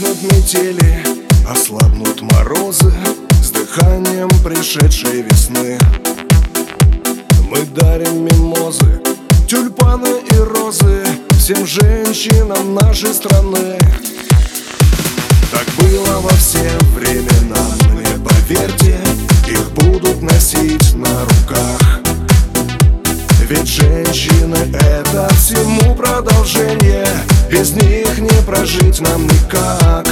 Стихнут метели, ослабнут морозы с дыханием пришедшей весны. Мы дарим мимозы, тюльпаны и розы всем женщинам нашей страны. Так было во все времена, мне поверьте, их будут носить на руках. Ведь женщины — это всему продолжение, без них не прожить нам никак.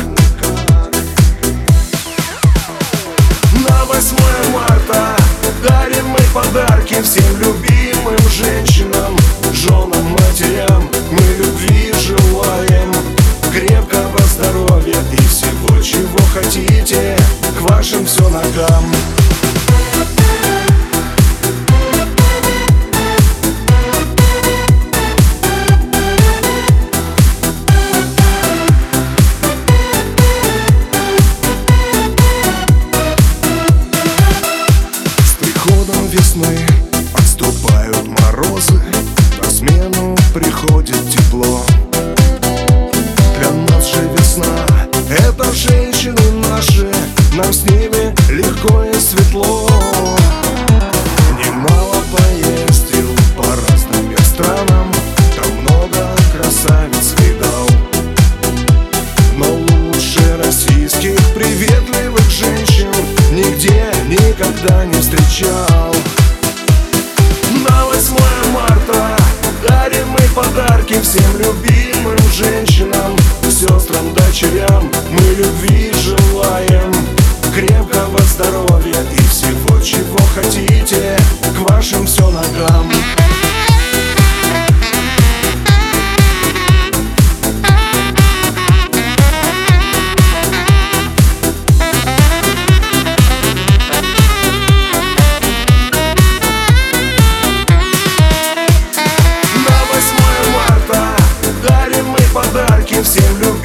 На 8 марта дарим мы подарки всем любимым женщинам, женам, матерям. Мы любви желаем, крепкого здоровья и всего, чего хотите, к вашим все ногам. Весны отступают морозы, на смену приходит тепло. Для нас же весна — это женщины наши, нам с ними легко и светло. Немало поездил по разным я странам, там много красавиц видал, но лучше российских приветливых женщин нигде никогда не встречал. На 8 марта дарим мы подарки всем любимым женщинам, сестрам, дочерям. Мы любви желаем, крепкого здоровья и всего, чего хотите, к вашим все ногам. Всем любви